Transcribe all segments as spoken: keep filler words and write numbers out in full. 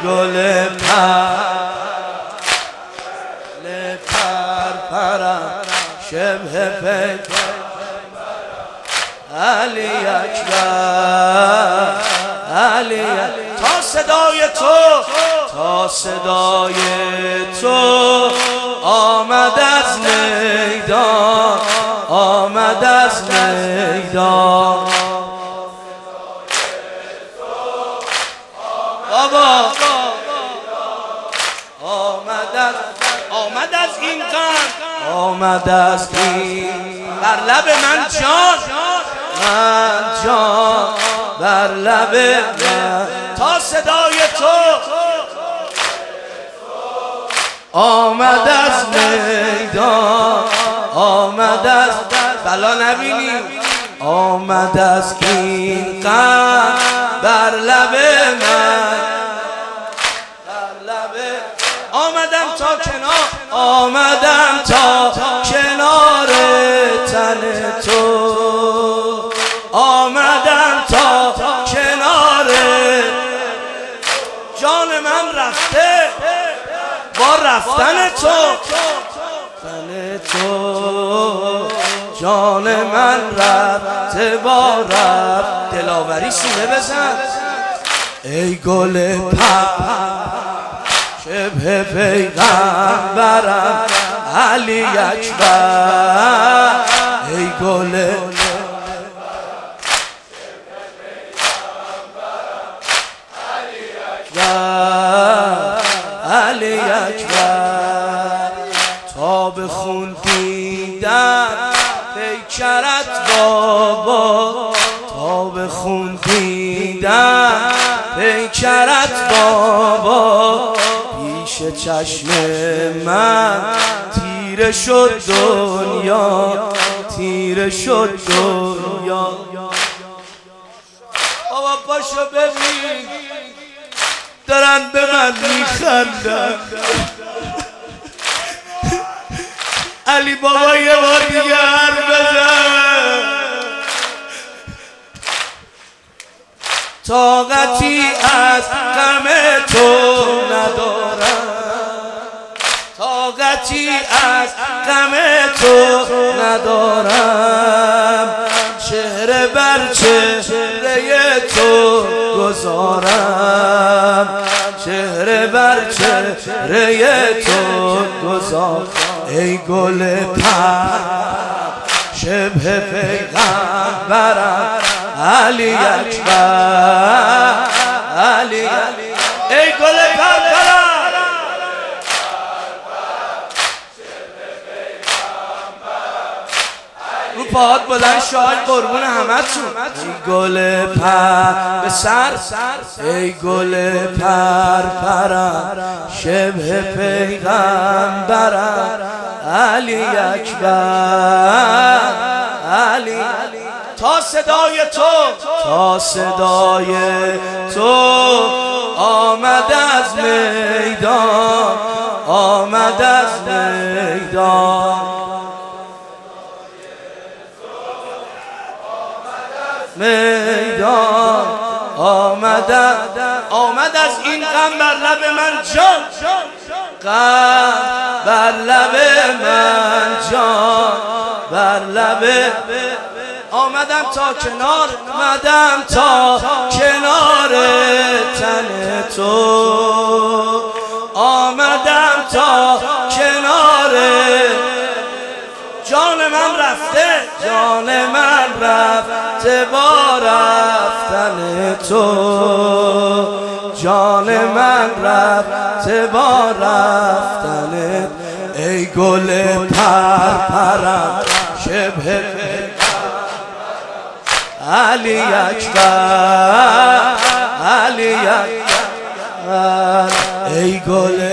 گل پر پرم شبه پیک علی اکبر علی تا صدای تو تا صدای تو آمد از میدان آمد از میدان بابا آمد از آمد از این قند آمد از این بر لب من جان من جان بر لب من تا صدای تو آمد از میدان آمد از بلا نبینی آمد از این قند بر لب من آمدم تا کنار آمدم تا کنار تن تو آمدم تا کنار جان من رفته با رفتن تو تن تو جان من رفته با رفت دلاوری سینه بزن ای گل پر شبه پیغمبرم علی اکبر ای گل علی اکبر تا به خون دیدن پیکرت بابا تا به خون دیدن پیکرت بابا پیش چشم من تیره شد دنیا تیره شد دنیا بابا پاشو ببین دارن به من میخندن علی بابا یه بار دیگه حرف بزن طاقتی از غم تو ندارم طاقتی از غم تو ندارم چهره بر چهره تو گذارم چهره بر چهره تو گذارم ای گل پر شبه پیغمبرم علی اکبر علی ای گل پر رو پاهات بلند شاید قربون همتون ای گل پر به سر ای گل پر پرم شبه پیغمبرم علی اکبر علی تا صدای تو تا صدای تو آمد از میدان آمد از میدان میدان آمد آمد از این غم بر لب من جان غم بر لب من جان بر لب آمدم تا کنار آمدم تا کنار تن تو آمدم تا کنار جان من رفته جان من رفته با رفتن تو جان من رفته با رفتن ای گل پر پرم شبه علی اکبر علی اکبر ای گل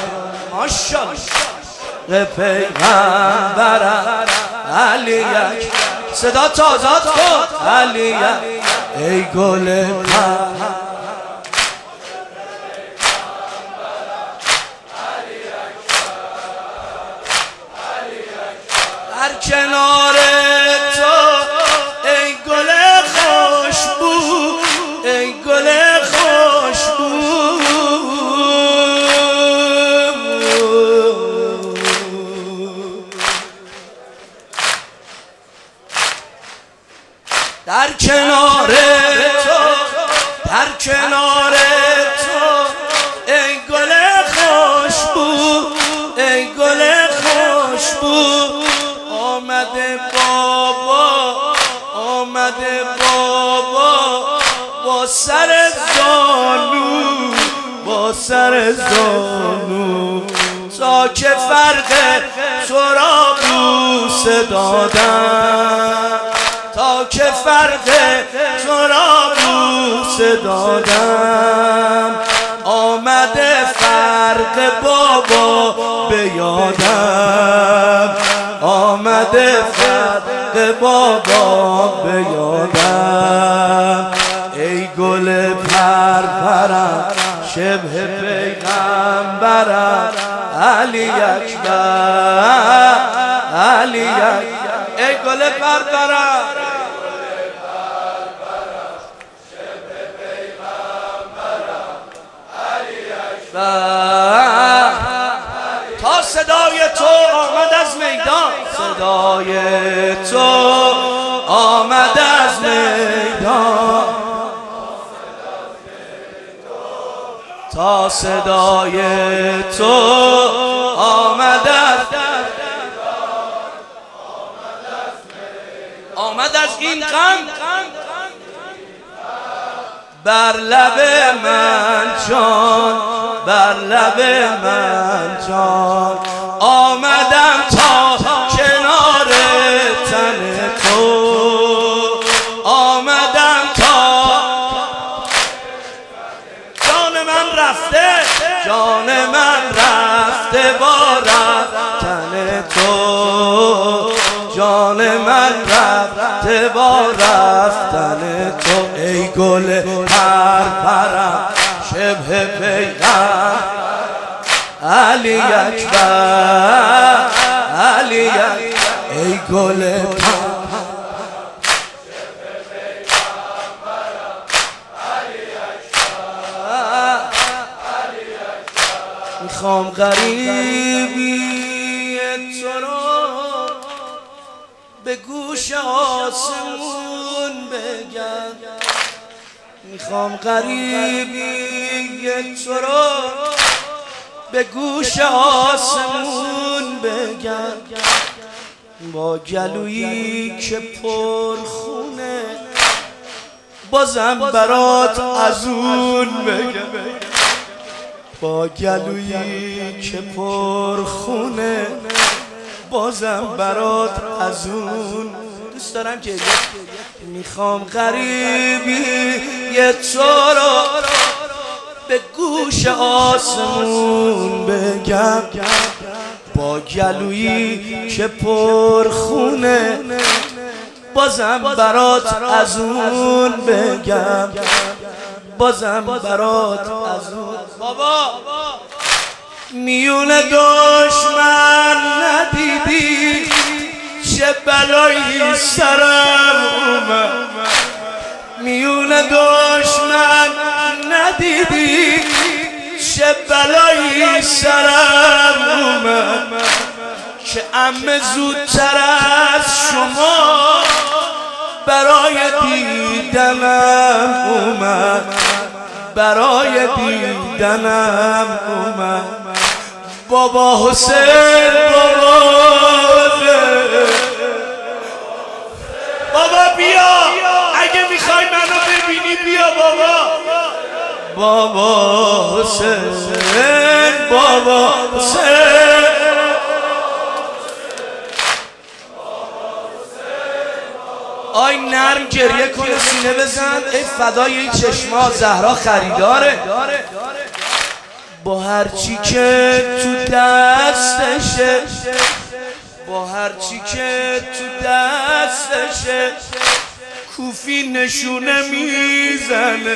ماشاءالله پیغمبرم علی اکبر صدا تازاد کن علی ای گل پر در کنار تو ای گل خوشبو ای گل خوشبو با سر زانو با سر زانو تا که فرق تو را بوسه دادم تا که فرق تو را بوسه دادم آمده فرق بابا به یادم آمده فرق بابا به یادم ای گل پرپرم شبه پیغمبرم علی اکبر علی اکبر ای گل پرپرم تا صدای تو آمد از میدان صدای تو آمد از میدان تا صدای تو آمد از آمد از این غم بر لب من جان بر لب من جان آمدم تا کنار تن تو آمدم تا جان من رفته جان من رفته با رفتن تو جان من رفته با رفتن تو ای گل پرپرم شبه پیغمبر علی اکبر علی اکبر ای گل پرپرم شبه پیغمبرم علی اکبر علی اکبر میخوام غریبی تو رو به گوش آسمون بگم میخوام غریبی تو رو به گوش آسمون بگم با گلویی که پرخونه بازم برات از اون بگم با گلویی که پرخونه بازم برات از اون دوست دارم که میخوام غریبی یه تو رو به گوش آسمون بگم با گلویی که پرخونه بازم برات از اون بگم بازم برات از اون بابا میون دشمن ندیدی چه بلایی سرم اومد میون دشمن ندیدی چه بلایی سرم اومد که عمه زودتر از شما برای دیدنم اومد برای دیدنم اومد بابا حسین بابا بابا بیا اگه میخوای منو ببینی بیا بابا بابا حسین بابا حسین آی نرم گریه کنه سینه بزن ای فدای این چشما زهرا خریداره با هرچی که تو دستشه با هرچی که تو دستشه کوفی نشونه میزنه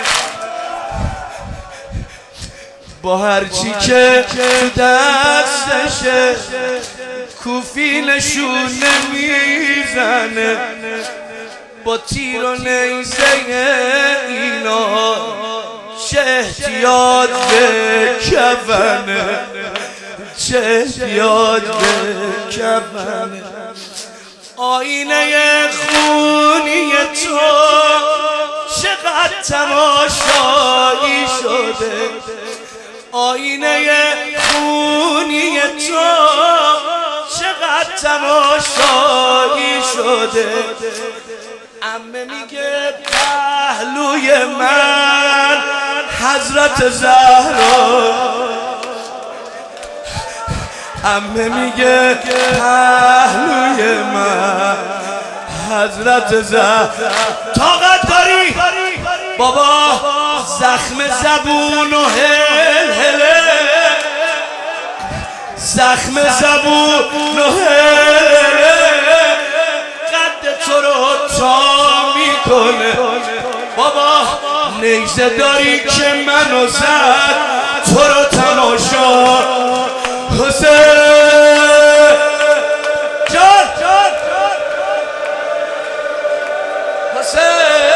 با هرچی که تو دستشه کوفی نشونه میزنه با تیر و نیزه اینا چه احتیاط به کفنه چه احتیاط به کفنه آینه خونی تو چقدر تماشایی شده آینه خونی تو چقدر تماشایی شده عمه میگه پهلوی من حضرت زهرا، عمه میگه پهلوی من حضرت زهرا. طاقت داری بابا؟ زخم زبون و هل هله، زخم زبون و هل قد تو رو تا میکنه. بابا نیزه داری که منو زد تو رو تماشا حسین جان حسین.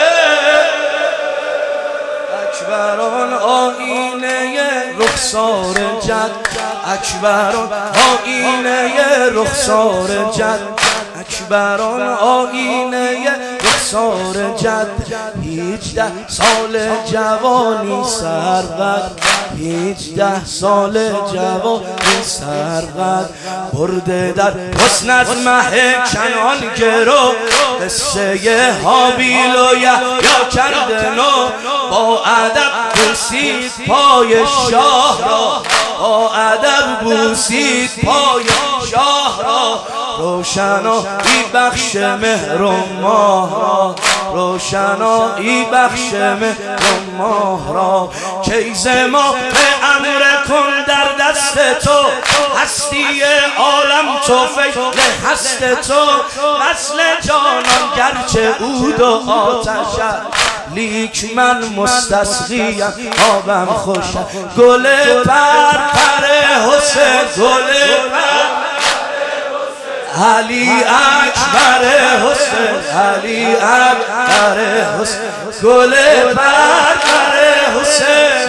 اکبران آینه رخسار جد، اکبران آینه رخسار جد، اکبران آینه رخسار جد. هیچده سال جوانی سرقد، هیچده سال جوانی سرقد. برده در حسن از مه کنان گرو، قصه حابیل و یحیی کرده نو. با ادب بوسید پای شاه را، با ادب بوسید پای شاه را. روشنایی بخش مهر و ماه را، روشنایی بخش مهر و ماه را. کیز ما به امر کن در دست تو، هستی عالم تو فکر هست تو. وصل جانان گرچه عود و آتش، لیک من مستسقیم آبم خوشم. گل پر پر حسین، گل پر علی اکبر حسین، علی اکبر حسین. گل پر پر حسین،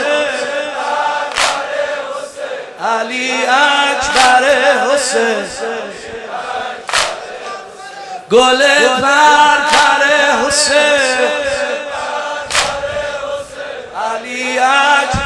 علی اکبر حسین. گل پر پر حسین، علی اکبر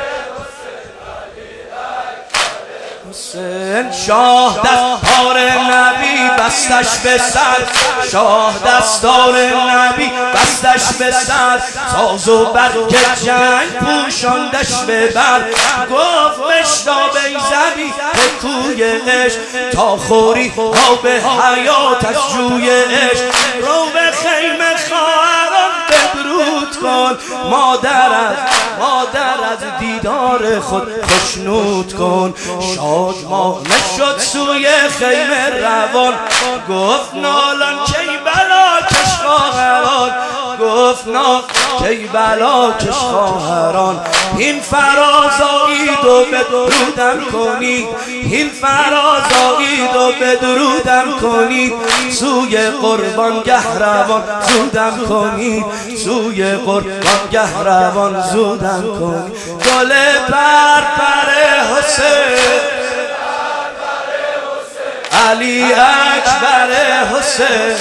حسین. شاه دستار نبی بستش به سر، شاه دستار نبی بستش به سر. ساز و برگ جنگ پوشاندش به بر، گفت بشتاب ای زبی به کوی عشق. تا خوری آب حیاتش جوی عشق، رو به خیمه خواهران بدرود کن. مادر از مادر از دیدار خود خوشنود کن. شادمانه شد سوی خیمه روان، گفت نالان کی بلا کش خواهران، گفت نالان کی بلا کش خواهران. این فرازایید و بدرودم کنید، این فرازایید و بدرودم کنید. سوی قربانگه روان زودم کنید، سوی قربانگه روان زودم کنید. گل پر پر حسین، علی اکبر حسین.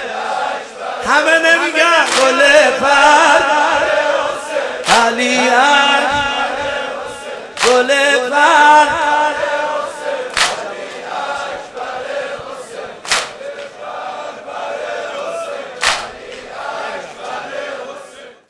همه نمیگن گل پر علی